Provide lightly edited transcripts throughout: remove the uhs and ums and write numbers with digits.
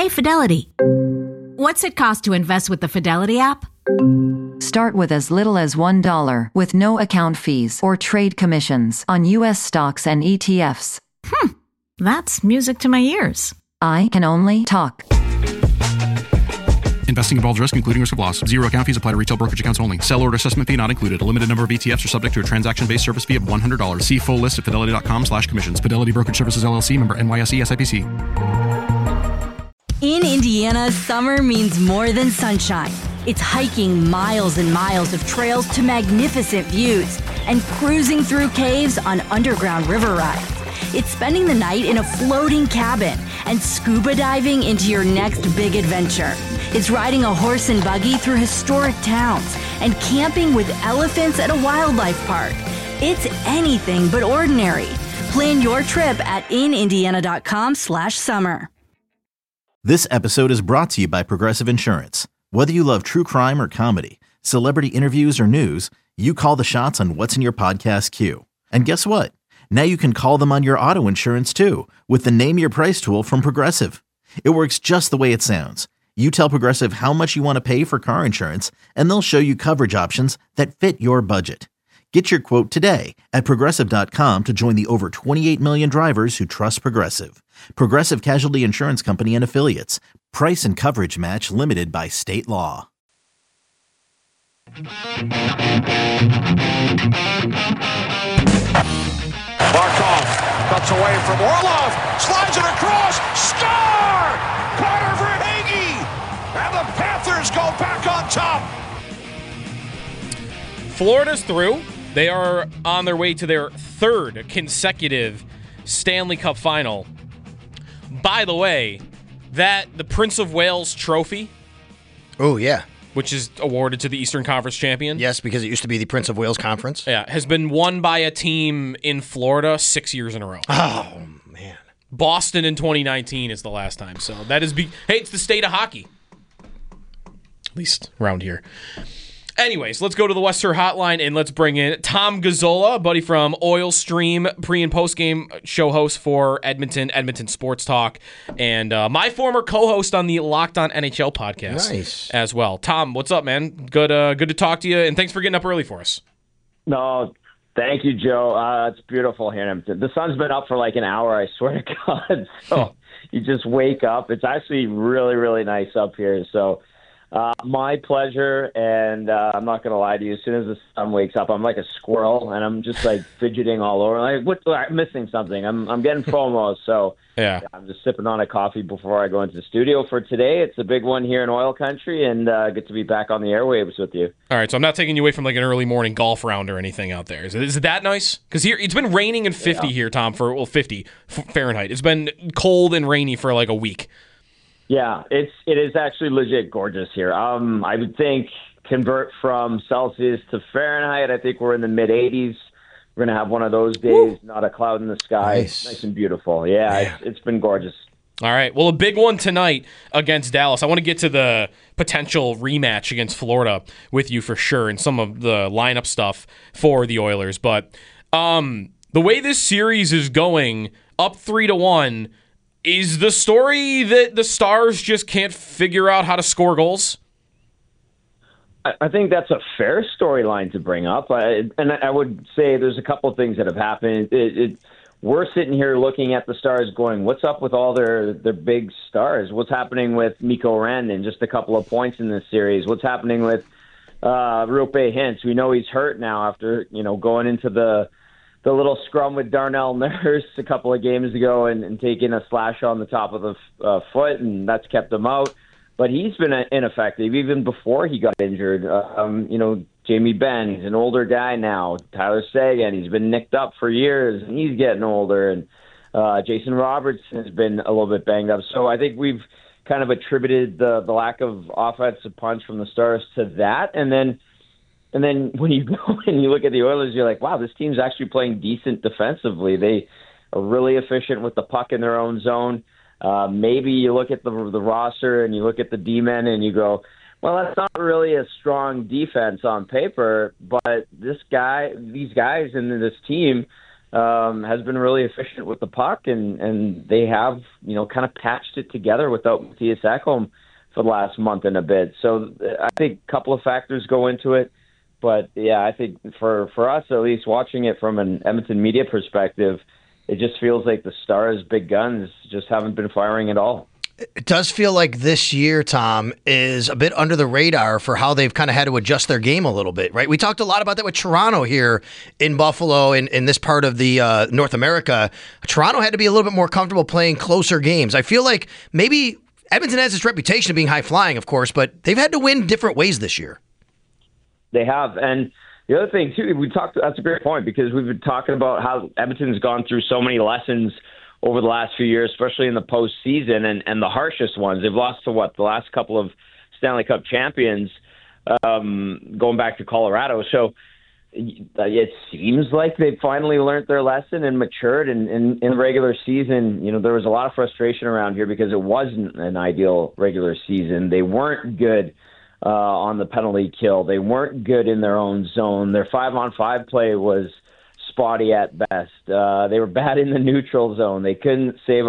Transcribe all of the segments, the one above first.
by Fidelity. What's it cost to invest with the Fidelity app? Start with as little as $1 with no account fees or trade commissions on U.S. stocks and ETFs. That's music to my ears. I can only talk. Investing involves risk, including risk of loss. Zero account fees apply to retail brokerage accounts only. Sell order assessment fee not included. A limited number of ETFs are subject to a transaction-based service fee of $100. See full list at fidelity.com/commissions. Fidelity Brokerage Services, LLC, member NYSE, SIPC. In Indiana, summer means more than sunshine. It's hiking miles and miles of trails to magnificent views and cruising through caves on underground river rides. It's spending the night in a floating cabin and scuba diving into your next big adventure. It's riding a horse and buggy through historic towns and camping with elephants at a wildlife park. It's anything but ordinary. Plan your trip at inindiana.com/summer. This episode is brought to you by Progressive Insurance. Whether you love true crime or comedy, celebrity interviews or news, you call the shots on what's in your podcast queue. And guess what? Now you can call them on your auto insurance too with the Name Your Price tool from Progressive. It works just the way it sounds. You tell Progressive how much you want to pay for car insurance, and they'll show you coverage options that fit your budget. Get your quote today at Progressive.com to join the over 28 million drivers who trust Progressive. Progressive Casualty Insurance Company and Affiliates. Price and coverage match limited by state law. Barkov cuts away from Orlov, slides it across, score! Carter Verhaeghe! And the Panthers go back on top. Florida's through. They are on their way to their third consecutive Stanley Cup final. By the way, the Prince of Wales trophy. Oh, yeah. Which is awarded to the Eastern Conference champion. Yes, because it used to be the Prince of Wales Conference. Yeah, has been won by a team in Florida 6 years in a row. Oh, man. Boston in 2019 is the last time. So that is hey, it's the state of hockey. At least around here. Anyways, let's go to the Western Hotline and let's bring in Tom Gazzola, a buddy from Oil Stream, pre- and post-game show host for Edmonton Sports Talk, and my former co-host on the Locked On NHL podcast as well. Tom, what's up, man? Good to talk to you, and thanks for getting up early for us. No, thank you, Joe. It's beautiful here in Edmonton. The sun's been up for like an hour, I swear to God. So you just wake up. It's actually really, really nice up here, so... my pleasure, and I'm not going to lie to you. As soon as the sun wakes up, I'm like a squirrel, and I'm just like fidgeting all over. Like, I'm missing something. I'm getting FOMO, so yeah. I'm just sipping on a coffee before I go into the studio for today. It's a big one here in oil country, and get to be back on the airwaves with you. All right, so I'm not taking you away from like an early morning golf round or anything out there. Is it that nice? Because here it's been raining and 50 here, Tom, for 50 Fahrenheit. It's been cold and rainy for like a week. Yeah, it is actually legit gorgeous here. I would think convert from Celsius to Fahrenheit. I think we're in the mid-80s. We're going to have one of those days, not a cloud in the sky. Nice and beautiful. Yeah, it's been gorgeous. All right. Well, a big one tonight against Dallas. I want to get to the potential rematch against Florida with you for sure and some of the lineup stuff for the Oilers. But the way this series is going, up 3-1, is the story that the Stars just can't figure out how to score goals? I think that's a fair storyline to bring up. And I would say there's a couple of things that have happened. We're sitting here looking at the Stars going, what's up with all their big stars? What's happening with Mikko Rantanen, just a couple of points in this series? What's happening with Roope Hintz? We know he's hurt now after going into the little scrum with Darnell Nurse a couple of games ago and taking a slash on the top of the foot, and that's kept him out. But he's been ineffective even before he got injured. Jamie Benn, he's an older guy now. Tyler Seguin, he's been nicked up for years, and he's getting older. And Jason Robertson has been a little bit banged up. So I think we've kind of attributed the lack of offensive punch from the Stars to that. And then when you go and you look at the Oilers, you're like, wow, this team's actually playing decent defensively. They are really efficient with the puck in their own zone. Maybe you look at the roster and you look at the D-men and you go, well, that's not really a strong defense on paper, but these guys and this team has been really efficient with the puck, and they have, kind of patched it together without Matthias Ekholm for the last month and a bit. So I think a couple of factors go into it. But, yeah, I think for us, at least watching it from an Edmonton media perspective, it just feels like the Stars' big guns just haven't been firing at all. It does feel like this year, Tom, is a bit under the radar for how they've kind of had to adjust their game a little bit, right? We talked a lot about that with Toronto here in Buffalo, in this part of the North America. Toronto had to be a little bit more comfortable playing closer games. I feel like maybe Edmonton has this reputation of being high-flying, of course, but they've had to win different ways this year. They have. And the other thing, too, that's a great point, because we've been talking about how Edmonton's gone through so many lessons over the last few years, especially in the postseason, and the harshest ones. They've lost to the last couple of Stanley Cup champions, going back to Colorado. So it seems like they've finally learned their lesson and matured. And in the regular season, there was a lot of frustration around here because it wasn't an ideal regular season. They weren't good on the penalty kill. They weren't good in their own zone. Their 5-on-5 play was spotty at best. They were bad in the neutral zone. They couldn't save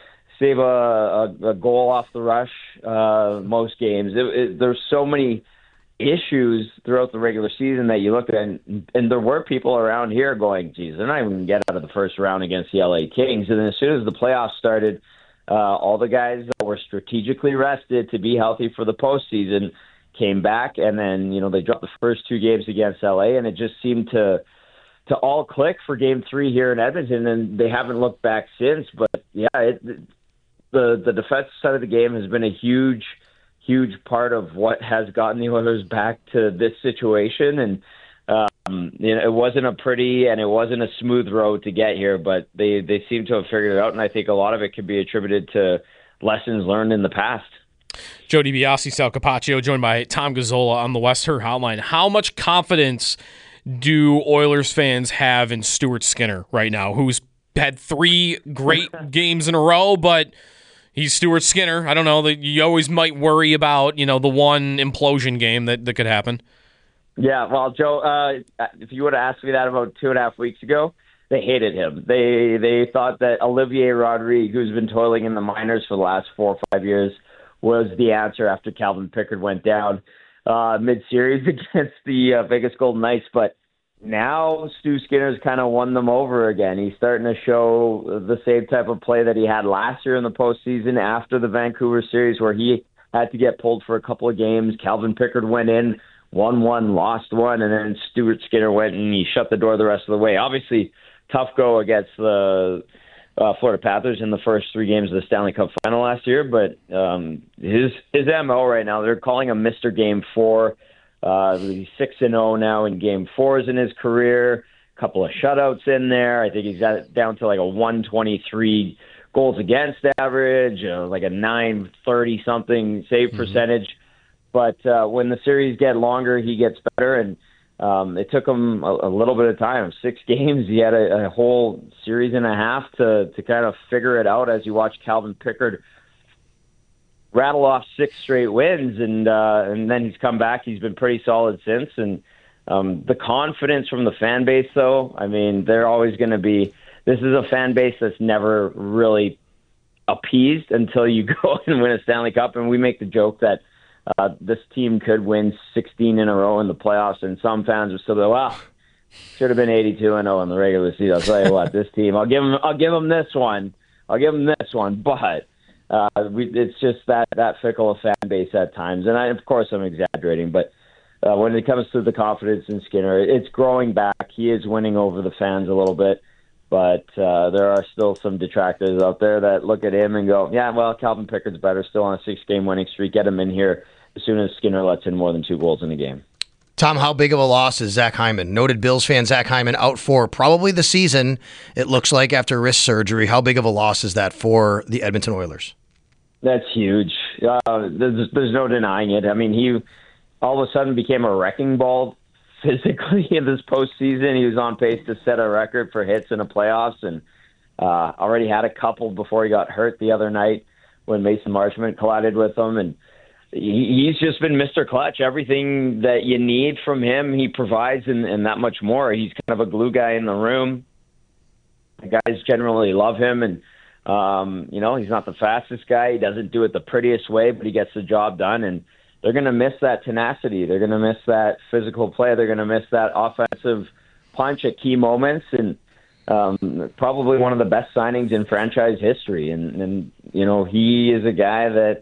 a goal off the rush most games. There's so many issues throughout the regular season that you look at, and there were people around here going, geez, they're not even going to get out of the first round against the LA Kings. And then as soon as the playoffs started, all the guys that were strategically rested to be healthy for the postseason came back, and then they dropped the first two games against LA, and it just seemed to all click for Game 3 here in Edmonton, and they haven't looked back since. But yeah, the defensive side of the game has been a huge part of what has gotten the Oilers back to this situation, and it wasn't a pretty and it wasn't a smooth road to get here, but they seem to have figured it out, and I think a lot of it could be attributed to lessons learned in the past. Joe DiBiase, Sal Capaccio, joined by Tom Gazzola on the West Her Hotline. How much confidence do Oilers fans have in Stuart Skinner right now, who's had 3 great games in a row, but he's Stuart Skinner? I don't know. You always might worry about, the one implosion game that could happen. Yeah, well, Joe, if you would have asked me that about 2.5 weeks ago, they hated him. They thought that Olivier Rodrigue, who's been toiling in the minors for the last 4 or 5 years, was the answer after Calvin Pickard went down mid-series against the Vegas Golden Knights. But now Stu Skinner's kind of won them over again. He's starting to show the same type of play that he had last year in the postseason after the Vancouver series, where he had to get pulled for a couple of games. Calvin Pickard went in, won one, lost one, and then Stuart Skinner went and he shut the door the rest of the way. Obviously, tough go against the Florida Panthers in the first 3 games of the Stanley Cup final last year, but his MO right now, they're calling him Mr. Game 4. He's 6-0 now in Game 4s in his career. A couple of shutouts in there. I think he's got it down to like a 123 goals against average, like a 930 something save percentage. But when the series get longer, he gets better, and it took him a little bit of time. 6 games. He had a whole series and a half to kind of figure it out as you watch Calvin Pickard rattle off 6 straight wins, and then he's come back. He's been pretty solid since. And the confidence from the fan base, though, I mean, they're always going to be – this is a fan base that's never really appeased until you go and win a Stanley Cup. And we make the joke that this team could win 16 in a row in the playoffs, and some fans are still like, well, should have been 82-0 in the regular season. I'll tell you what, this team, I'll give them this one. But it's just that fickle a fan base at times. And of course I'm exaggerating, but when it comes to the confidence in Skinner, it's growing back. He is winning over the fans a little bit, but there are still some detractors out there that look at him and go, yeah, well, Calvin Pickard's better, still on a 6-game winning streak. Get him in here as soon as Skinner lets in more than 2 goals in a game. Tom, how big of a loss is Zach Hyman? Noted Bills fan Zach Hyman out for probably the season, it looks like, after wrist surgery. How big of a loss is that for the Edmonton Oilers? That's huge. There's no denying it. I mean, he all of a sudden became a wrecking ball physically in this postseason. He was on pace to set a record for hits in the playoffs, and already had a couple before he got hurt the other night when Mason Marchment collided with him. And he's just been Mr. Clutch. Everything that you need from him, he provides, and that much more. He's kind of a glue guy in the room. The guys generally love him, and he's not the fastest guy. He doesn't do it the prettiest way, but he gets the job done. And they're going to miss that tenacity. They're going to miss that physical play. They're going to miss that offensive punch at key moments. And probably one of the best signings in franchise history. And he is a guy that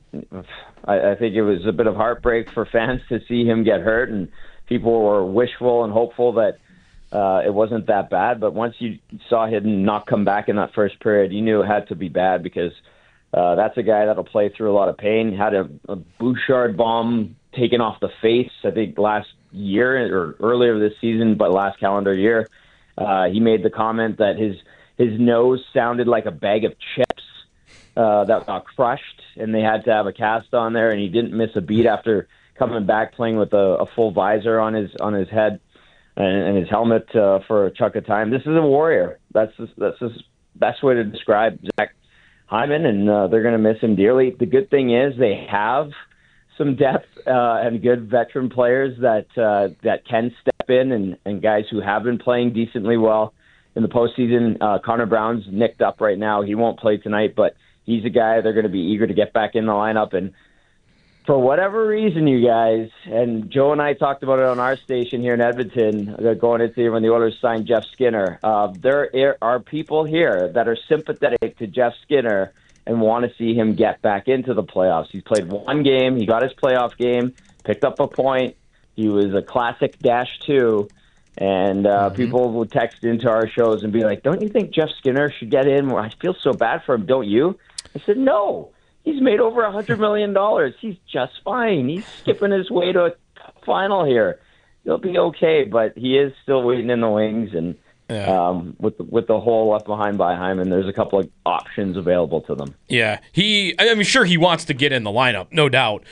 I think it was a bit of heartbreak for fans to see him get hurt, and people were wishful and hopeful that it wasn't that bad. But once you saw him not come back in that first period, you knew it had to be bad, because that's a guy that'll play through a lot of pain. Had a Bouchard bomb taken off the face, I think, last year or earlier this season, but last calendar year. He made the comment that his nose sounded like a bag of chips that got crushed, and they had to have a cast on there, and he didn't miss a beat after coming back playing with a full visor on his head and his helmet for a chunk of time. This is a warrior. That's the best way to describe Zach Hyman, and they're going to miss him dearly. The good thing is they have some depth and good veteran players that can step in, and guys who have been playing decently well in the postseason. Connor Brown's nicked up right now. He won't play tonight, but he's a guy they're going to be eager to get back in the lineup. And for whatever reason, you guys, and Joe and I talked about it on our station here in Edmonton, going into when the Oilers signed Jeff Skinner, there are people here that are sympathetic to Jeff Skinner and want to see him get back into the playoffs. He's played one game. He got his playoff game, picked up a point. He was a classic -2. And people would text into our shows and be like, don't you think Jeff Skinner should get in? I feel so bad for him, don't you? I said, no. He's made over $100 million. He's just fine. He's skipping his way to a final here. He'll be okay, but he is still waiting in the wings. And with the hole left behind by Hyman, there's a couple of options available to them. Yeah, sure he wants to get in the lineup, no doubt.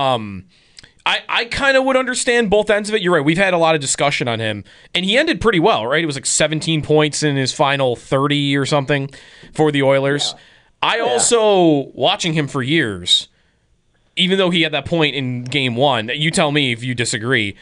I kind of would understand both ends of it. You're right. We've had a lot of discussion on him, and he ended pretty well, right? It was like 17 points in his final 30 or something for the Oilers. Yeah. Also, watching him for years, even though he had that point in game one, you tell me if you disagree,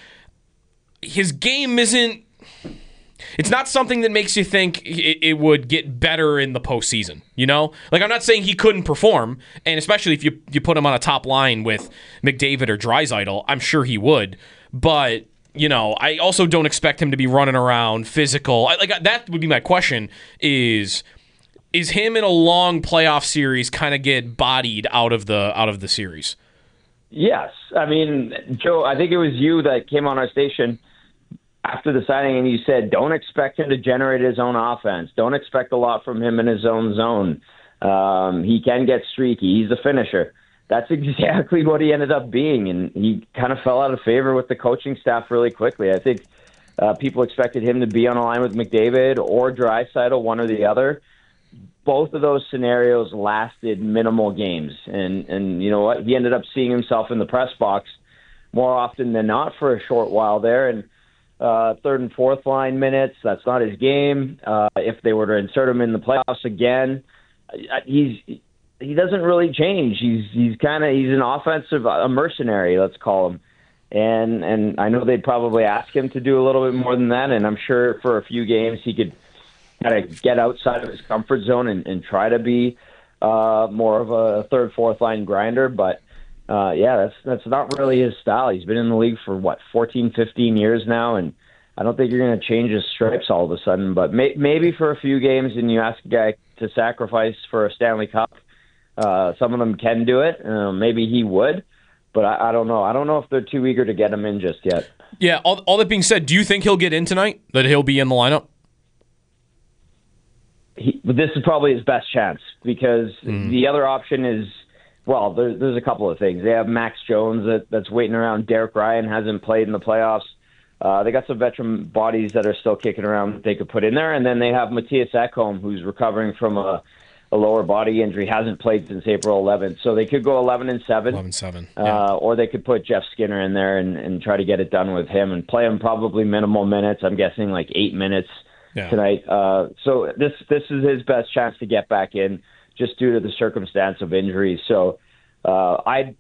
his game isn't... It's not something that makes you think it would get better in the postseason, you know? Like, I'm not saying he couldn't perform, and especially if you put him on a top line with McDavid or Draisaitl, I'm sure he would. But, I also don't expect him to be running around physical. That would be my question, is him in a long playoff series kind of get bodied out of the series? Yes. I mean, Joe, I think it was you that came on our station after the signing, and you said, don't expect him to generate his own offense. Don't expect a lot from him in his own zone. He can get streaky. He's a finisher. That's exactly what he ended up being, and he kind of fell out of favor with the coaching staff really quickly. I think people expected him to be on a line with McDavid or Draisaitl, one or the other. Both of those scenarios lasted minimal games, and you know what? He ended up seeing himself in the press box more often than not for a short while there, and third and fourth line minutes, that's not his game. If they were to insert him in the playoffs again, he doesn't really change. He's an offensive mercenary, let's call him. And I know they'd probably ask him to do a little bit more than that, and I'm sure for a few games he could kind of get outside of his comfort zone and try to be more of a third, fourth line grinder, but that's not really his style. He's been in the league for, 14, 15 years now, and I don't think you're going to change his stripes all of a sudden. But maybe for a few games and you ask a guy to sacrifice for a Stanley Cup, some of them can do it. Maybe he would, but I don't know. I don't know if they're too eager to get him in just yet. Yeah, all that being said, do you think he'll get in tonight, that he'll be in the lineup? This is probably his best chance, because the other option is, well, there's a couple of things. They have Max Jones that's waiting around. Derek Ryan hasn't played in the playoffs. They got some veteran bodies that are still kicking around that they could put in there. And then they have Matthias Ekholm, who's recovering from a lower body injury, hasn't played since April 11th. So they could go 11-7. 11-7. Yeah. Or they could put Jeff Skinner in there and try to get it done with him and play him probably minimal minutes. I'm guessing like 8 minutes tonight. So this is his best chance to get back in, just due to the circumstance of injury. So I'd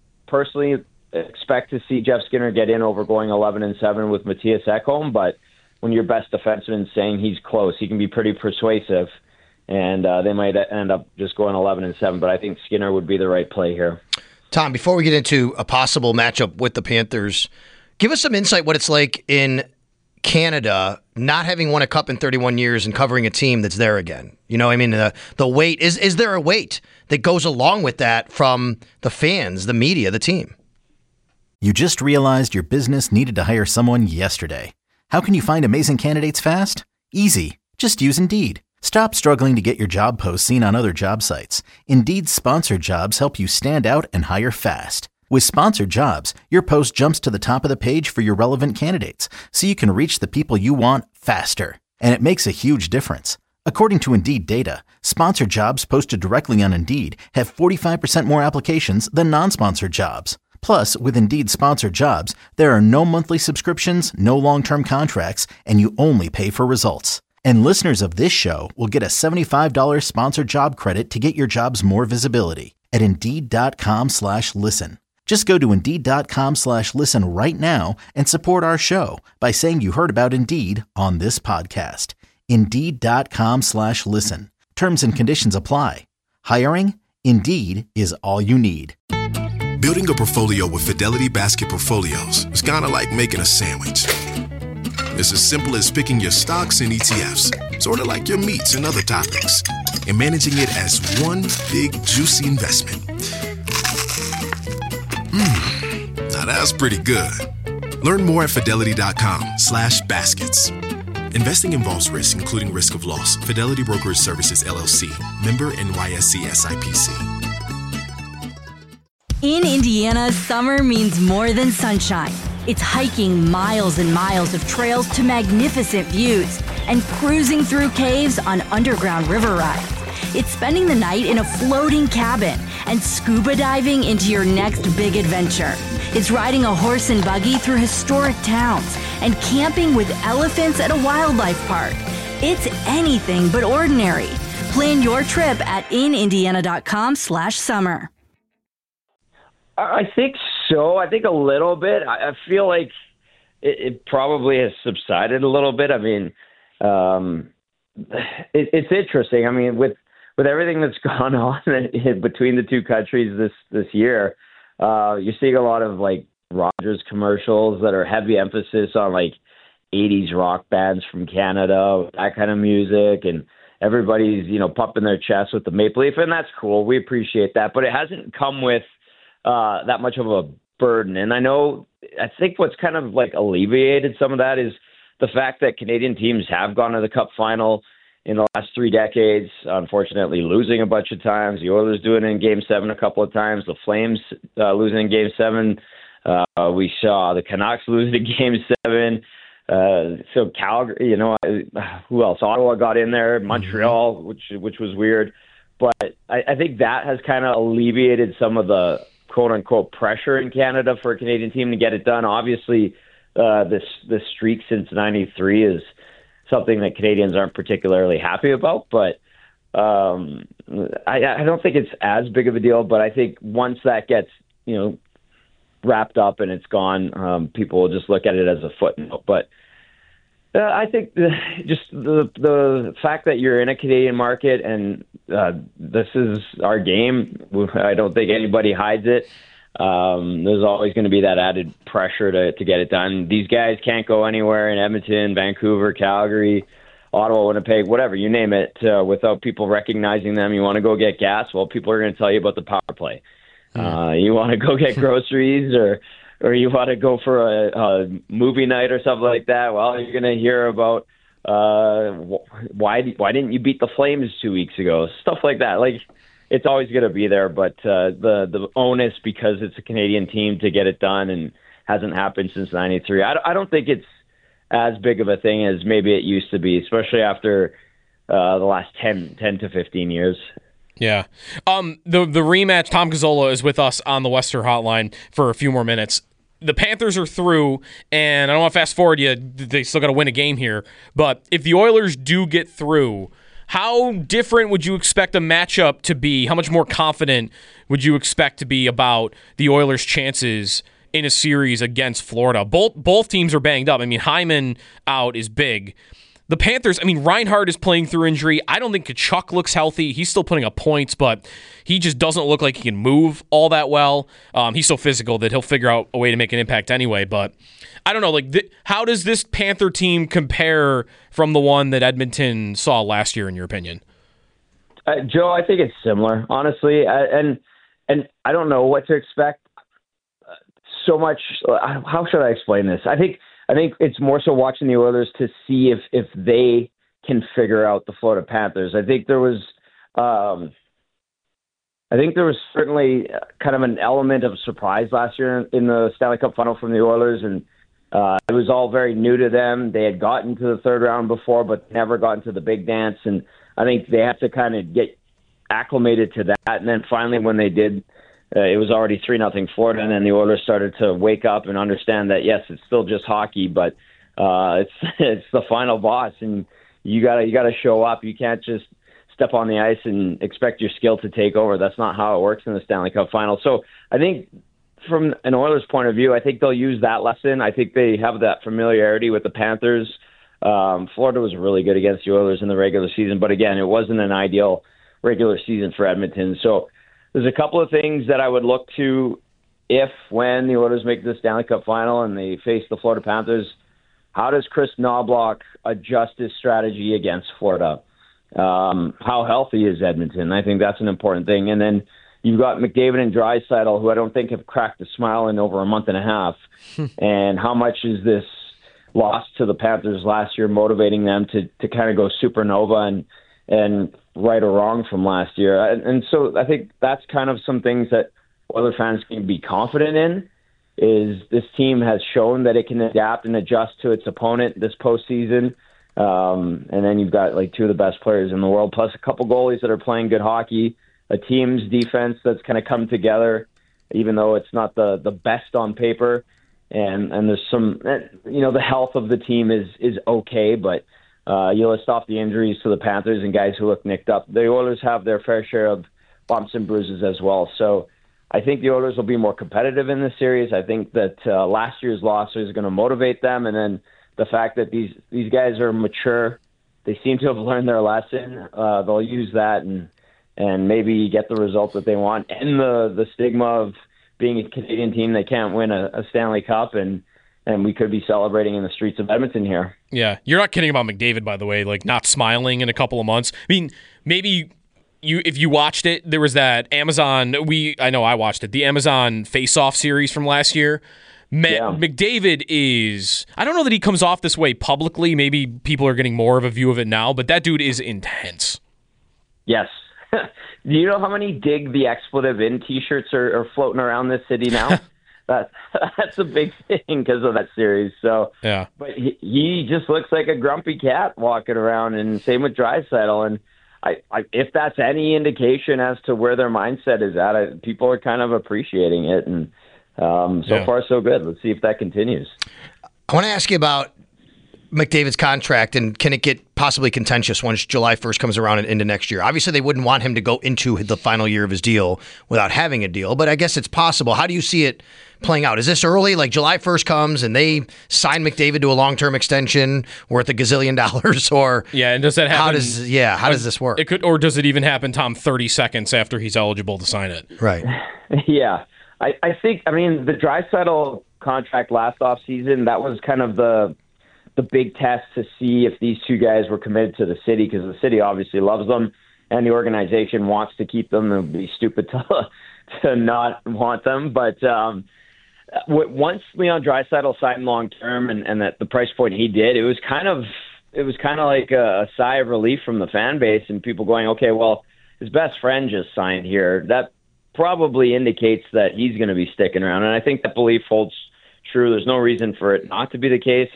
personally expect to see Jeff Skinner get in over going 11-7 with Matthias Ekholm, but when your best defenseman is saying he's close, he can be pretty persuasive, and they might end up just going 11-7. But I think Skinner would be the right play here. Tom, before we get into a possible matchup with the Panthers, give us some insight what it's like in Canada not having won a cup in 31 years and covering a team that's there again. You know, I mean, the weight, is there a weight that goes along with that from the fans, the media, the team? You just realized your business needed to hire someone yesterday. How can you find amazing candidates fast? Easy. Just use Indeed. Stop struggling to get your job posts seen on other job sites. Indeed's sponsored jobs help you stand out and hire fast. With sponsored jobs, your post jumps to the top of the page for your relevant candidates, so you can reach the people you want faster. And it makes a huge difference. According to Indeed data, sponsored jobs posted directly on Indeed have 45% more applications than non-sponsored jobs. Plus, with Indeed sponsored jobs, there are no monthly subscriptions, no long-term contracts, and you only pay for results. And listeners of this show will get a $75 sponsored job credit to get your jobs more visibility at Indeed.com/listen. Just go to Indeed.com/listen right now and support our show by saying you heard about Indeed on this podcast. Indeed.com/listen. Terms and conditions apply. Hiring? Indeed is all you need. Building a portfolio with Fidelity Basket Portfolios is kind of like making a sandwich. It's as simple as picking your stocks and ETFs, sort of like your meats and other toppings, and managing it as one big juicy investment. Now that's pretty good. Learn more at Fidelity.com/baskets. Investing involves risk, including risk of loss. Fidelity Brokerage Services, LLC. Member NYSE SIPC. In Indiana, summer means more than sunshine. It's hiking miles and miles of trails to magnificent views and cruising through caves on underground river rides. It's spending the night in a floating cabin and scuba diving into your next big adventure. It's riding a horse and buggy through historic towns and camping with elephants at a wildlife park. It's anything but ordinary. Plan your trip at inindiana.com/summer. I think so. I think a little bit. I feel like it probably has subsided a little bit. I mean, it's interesting. I mean, with everything that's gone on between the two countries this year, you're seeing a lot of like Rogers commercials that are heavy emphasis on like 80s rock bands from Canada, that kind of music, and everybody's, pumping their chest with the Maple Leaf, and that's cool. We appreciate that, but it hasn't come with that much of a burden. And I think what's kind of like alleviated some of that is the fact that Canadian teams have gone to the Cup final in the last 3 decades, unfortunately losing a bunch of times. The Oilers doing it in Game 7 a couple of times. The Flames losing in Game 7. We saw the Canucks lose in Game 7. So Calgary, who else? Ottawa got in there. Montreal, which was weird. But I think that has kind of alleviated some of the quote-unquote pressure in Canada for a Canadian team to get it done. Obviously, this streak since '93 is something that Canadians aren't particularly happy about, but I don't think it's as big of a deal. But I think once that gets wrapped up and it's gone, people will just look at it as a footnote. But I think just the fact that you're in a Canadian market and this is our game, I don't think anybody hides it. There's always going to be that added pressure to get it done. These guys can't go anywhere in Edmonton, Vancouver, Calgary, Ottawa, Winnipeg, whatever, you name it, without people recognizing them. You want to go get gas? Well, people are going to tell you about the power play. You want to go get groceries or you want to go for a movie night or something like that? Well, you're going to hear about why didn't you beat the Flames 2 weeks ago? Stuff like that. Like, it's always going to be there, but the onus, because it's a Canadian team, to get it done and hasn't happened since '93. I don't think it's as big of a thing as maybe it used to be, especially after the last 10 to 15 years. Yeah. The rematch, Tom Gazzola is with us on the Western Hotline for a few more minutes. The Panthers are through, and I don't want to fast forward you. They still got to win a game here. But if the Oilers do get through, how different would you expect a matchup to be? How much more confident would you expect to be about the Oilers' chances in a series against Florida. Both teams are banged up. I mean, Hyman out is big. The Panthers, I mean, Reinhart is playing through injury. I don't think Kachuk looks healthy. He's still putting up points, but he just doesn't look like he can move all that well. He's so physical that he'll figure out a way to make an impact anyway. But I don't know, like, how does this Panther team compare from the one that Edmonton saw last year, in your opinion? Joe, I think it's similar, honestly. And I don't know what to expect so much. How should I explain this? I think it's more so watching the Oilers to see if they can figure out the Florida Panthers. I think there was certainly kind of an element of surprise last year in the Stanley Cup final from the Oilers, and it was all very new to them. They had gotten to the third round before, but never gotten to the big dance, and I think they had to kind of get acclimated to that. And then finally, when they did, it was already 3-0 Florida, and then the Oilers started to wake up and understand that, yes, it's still just hockey, but it's the final boss, and you gotta show up. You can't just step on the ice and expect your skill to take over. That's not how it works in the Stanley Cup final. So I think from an Oilers point of view, I think they'll use that lesson. I think they have that familiarity with the Panthers. Florida was really good against the Oilers in the regular season, but again, it wasn't an ideal regular season for Edmonton. So there's a couple of things that I would look to when the Oilers make the Stanley Cup final and they face the Florida Panthers. How does Chris Knobloch adjust his strategy against Florida? How healthy is Edmonton? I think that's an important thing. And then you've got McDavid and Draisaitl, who I don't think have cracked a smile in over a month and a half. And how much is this loss to the Panthers last year motivating them to kind of go supernova and right or wrong from last year? And so I think that's kind of some things that Oilers fans can be confident in, is this team has shown that it can adapt and adjust to its opponent this postseason. And then you've got like two of the best players in the world, plus a couple goalies that are playing good hockey, a team's defense that's kind of come together, even though it's not the best on paper. And there's some, the health of the team is okay, but you list off the injuries to the Panthers and guys who look nicked up. The Oilers have their fair share of bumps and bruises as well. So I think the Oilers will be more competitive in this series. I think that last year's loss is going to motivate them, and then the fact that these guys are mature, they seem to have learned their lesson. They'll use that and maybe get the result that they want, and the stigma of being a Canadian team that can't win a Stanley Cup, and we could be celebrating in the streets of Edmonton here. Yeah, you're not kidding about McDavid, by the way, like not smiling in a couple of months. I mean, maybe if you watched it, there was that Amazon, I know I watched it, the Amazon Face-Off series from last year. McDavid is, I don't know that he comes off this way publicly. Maybe people are getting more of a view of it now, but that dude is intense. Yes. Do you know how many dig the expletive in t-shirts are floating around this city now? That's a big thing because of that series. So, yeah. But he just looks like a grumpy cat walking around, and same with Draisaitl. And if that's any indication as to where their mindset is at, people are kind of appreciating it. And so far, so good. Let's see if that continues. I want to ask you about McDavid's contract, and can it get possibly contentious once July 1st comes around and into next year? Obviously, they wouldn't want him to go into the final year of his deal without having a deal, but I guess it's possible. How do you see it playing out? Is this early, like July 1st comes and they sign McDavid to a long-term extension worth $1 gazillion, or and does that happen? How does this work? It could, or does it even happen, Tom, 30 seconds after he's eligible to sign it? Right. Yeah. I think, the Draisaitl contract last offseason, that was kind of the big test to see if these two guys were committed to the city, because the city obviously loves them and the organization wants to keep them. It would be stupid to not want them. But once Leon Draisaitl signed long-term and at the price point he did, it was kind of like a sigh of relief from the fan base and people going, okay, well, his best friend just signed here. That probably indicates that he's going to be sticking around. And I think that belief holds true. There's no reason for it not to be the case.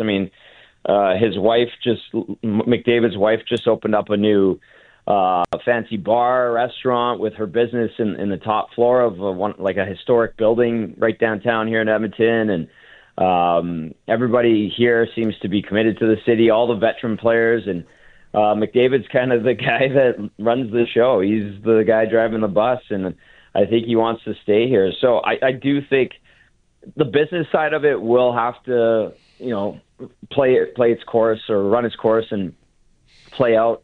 McDavid's wife just opened up a new fancy bar restaurant with her business in the top floor of a historic building right downtown here in Edmonton. And everybody here seems to be committed to the city, all the veteran players. And McDavid's kind of the guy that runs the show. He's the guy driving the bus, and I think he wants to stay here. So I do think the business side of it will have to, play its course or run its course and play out.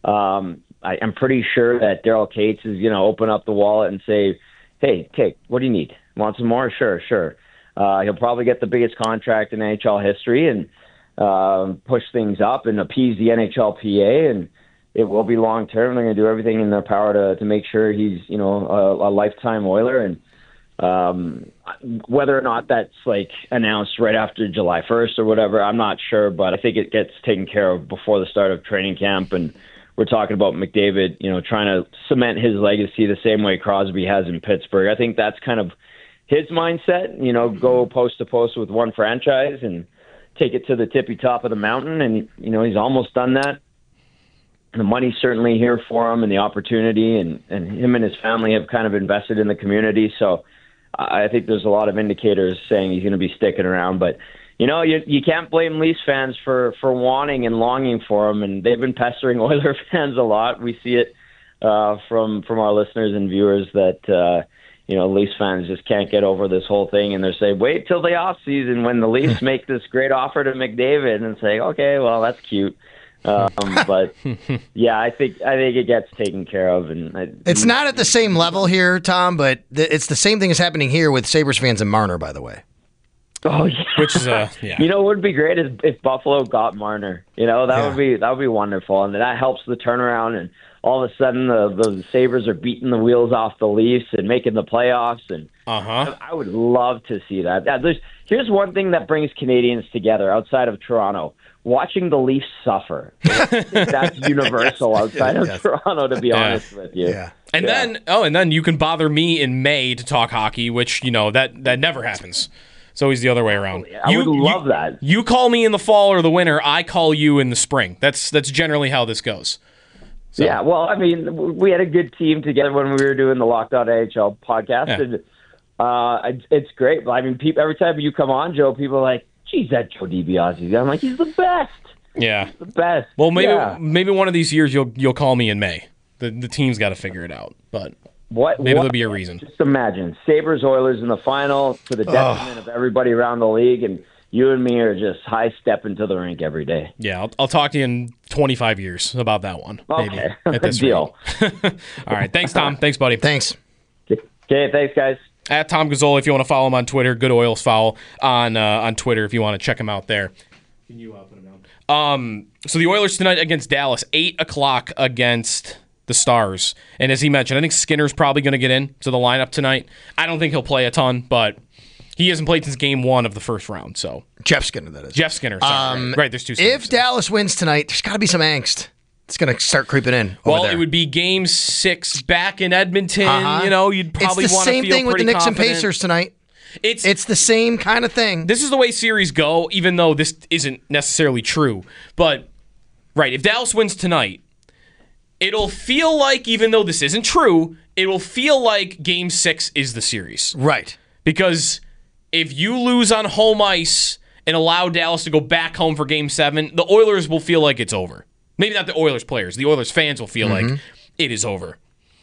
I'm pretty sure that Daryl Cates is going to open up the wallet and say, hey, what do you need? Want some more? Sure. He'll probably get the biggest contract in NHL history and push things up and appease the NHLPA, and it will be long term. They're going to do everything in their power to make sure he's a lifetime Oiler, and whether or not that's like announced right after July 1st or whatever, I'm not sure, but I think it gets taken care of before the start of training camp. And we're talking about McDavid, trying to cement his legacy the same way Crosby has in Pittsburgh. I think that's kind of his mindset, go post to post with one franchise and take it to the tippy top of the mountain. And, he's almost done that. The money's certainly here for him and the opportunity, and him and his family have kind of invested in the community. So I think there's a lot of indicators saying he's going to be sticking around. But, you can't blame Leafs fans for wanting and longing for him, and they've been pestering Oiler fans a lot. We see it from our listeners and viewers that, Leafs fans just can't get over this whole thing, and they're saying, wait till the offseason when the Leafs make this great offer to McDavid, and say, okay, well, that's cute. But yeah, I think it gets taken care of, and it's not at the same level here, Tom, but it's the same thing is happening here with Sabres fans in Marner, by the way. Oh yeah, which is yeah. What would be great is if Buffalo got Marner. That would be wonderful, and that helps the turnaround. And all of a sudden, the Sabres are beating the wheels off the Leafs and making the playoffs. And I would love to see that. Here's one thing that brings Canadians together outside of Toronto. Watching the Leafs suffer. I think that's universal outside of Toronto, to be honest with you. Yeah. And then you can bother me in May to talk hockey, which, that never happens. It's always the other way around. I would love that. You call me in the fall or the winter, I call you in the spring. That's generally how this goes. So. Yeah, well, I mean, we had a good team together when we were doing the Locked On NHL podcast, and it's great. I mean, every time you come on, Joe, people are like, geez, that Joe DiBiase. I'm like, he's the best. Yeah. He's the best. Well, maybe one of these years you'll call me in May. The team's got to figure it out, but maybe there'll be a reason. Just imagine Sabres Oilers in the final to the detriment of everybody around the league, and you and me are just high stepping to the rink every day. Yeah, I'll talk to you in 25 years about that one. Maybe, okay, at this deal. All right, thanks, Tom. Thanks, buddy. Thanks. Okay, thanks, guys. At Tom Gazzoli, if you want to follow him on Twitter. Good Oils Foul on Twitter if you want to check him out there. Can you put him down? So the Oilers tonight against Dallas, 8 o'clock against the Stars. And as he mentioned, I think Skinner's probably going to get into the lineup tonight. I don't think he'll play a ton, but he hasn't played since game 1 of the first round. So Jeff Skinner, that is. Jeff Skinner. Sorry, right, there's two Skinners. If Dallas wins tonight, there's got to be some angst. It's going to start creeping in. Well, it would be game 6 back in Edmonton. You'd probably want to feel pretty confident. It's the same thing with the Knicks and Pacers tonight. It's the same kind of thing. This is the way series go, even though this isn't necessarily true. But, right, if Dallas wins tonight, it'll feel like, even though this isn't true, it will feel like game 6 is the series. Right. Because if you lose on home ice and allow Dallas to go back home for game 7, the Oilers will feel like it's over. Maybe not the Oilers players. The Oilers fans will feel like it is over.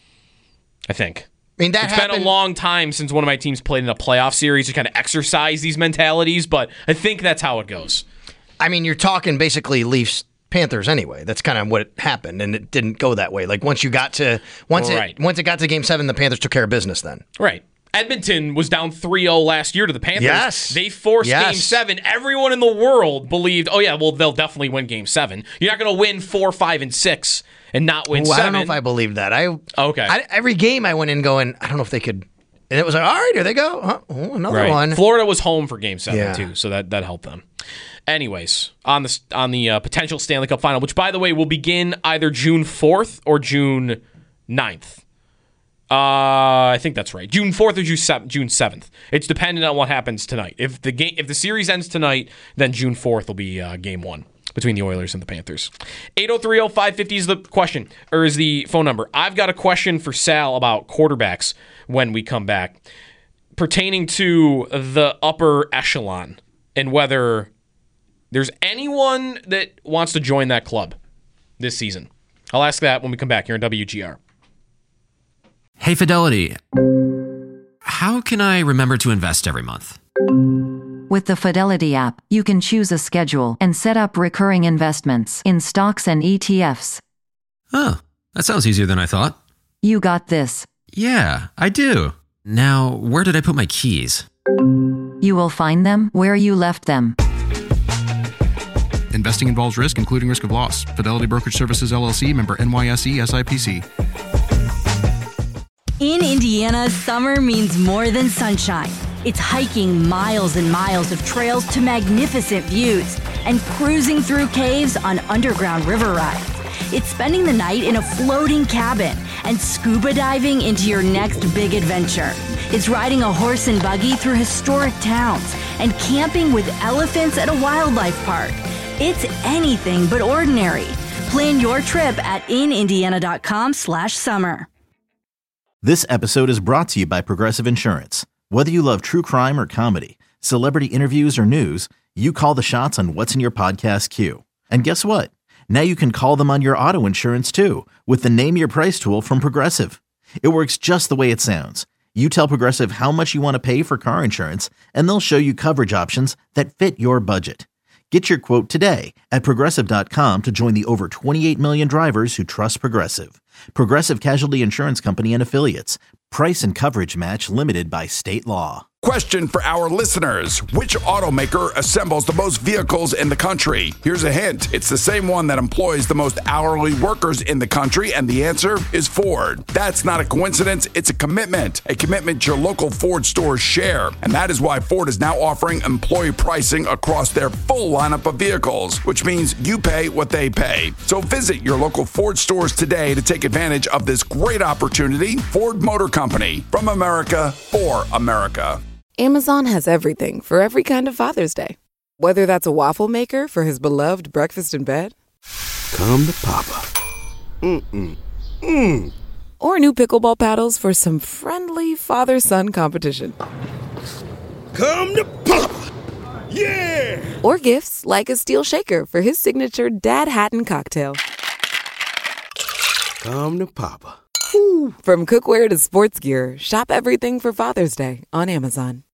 I think. It's been a long time since one of my teams played in a playoff series to kind of exercise these mentalities, but I think that's how it goes. I mean, you're talking basically Leafs Panthers anyway. That's kind of what happened, and it didn't go that way. Like once it got to game 7, the Panthers took care of business then. Right. Edmonton was down 3-0 last year to the Panthers. Yes. They forced Game 7. Everyone in the world believed, they'll definitely win Game 7. You're not going to win 4, 5, and 6 and not win 7. I don't know if I believed that. Okay. Every game I went in going, I don't know if they could. And it was like, all right, here they go. Another one. Florida was home for Game 7 too, so that helped them. Anyways, on the potential Stanley Cup final, which by the way will begin either June 4th or June 9th. I think that's right. June 4th or June 7th. It's dependent on what happens tonight. If the series ends tonight, then June 4th will be game 1 between the Oilers and the Panthers. 803-0550 is the question, or is the phone number. I've got a question for Sal about quarterbacks when we come back, pertaining to the upper echelon and whether there's anyone that wants to join that club this season. I'll ask that when we come back here on WGR. Hey, Fidelity. How can I remember to invest every month? With the Fidelity app, you can choose a schedule and set up recurring investments in stocks and ETFs. Oh, that sounds easier than I thought. You got this. Yeah, I do. Now, where did I put my keys? You will find them where you left them. Investing involves risk, including risk of loss. Fidelity Brokerage Services, LLC, member NYSE, SIPC. In Indiana, summer means more than sunshine. It's hiking miles and miles of trails to magnificent views and cruising through caves on underground river rides. It's spending the night in a floating cabin and scuba diving into your next big adventure. It's riding a horse and buggy through historic towns and camping with elephants at a wildlife park. It's anything but ordinary. Plan your trip at inindiana.com/summer. This episode is brought to you by Progressive Insurance. Whether you love true crime or comedy, celebrity interviews or news, you call the shots on what's in your podcast queue. And guess what? Now you can call them on your auto insurance too with the Name Your Price tool from Progressive. It works just the way it sounds. You tell Progressive how much you want to pay for car insurance, and they'll show you coverage options that fit your budget. Get your quote today at Progressive.com to join the over 28 million drivers who trust Progressive. Progressive Casualty Insurance Company and Affiliates. Price and coverage match limited by state law. Question for our listeners. Which automaker assembles the most vehicles in the country? Here's a hint. It's the same one that employs the most hourly workers in the country, and the answer is Ford. That's not a coincidence. It's a commitment your local Ford stores share. And that is why Ford is now offering employee pricing across their full lineup of vehicles, which means you pay what they pay. So visit your local Ford stores today to take advantage of this great opportunity. Ford Motor Company, from America for America. Amazon has everything for every kind of Father's Day. Whether that's a waffle maker for his beloved breakfast in bed. Come to Papa. Or new pickleball paddles for some friendly father-son competition. Come to Papa. Yeah! Or gifts like a steel shaker for his signature Dad Hatton cocktail. Come to Papa. From cookware to sports gear, shop everything for Father's Day on Amazon.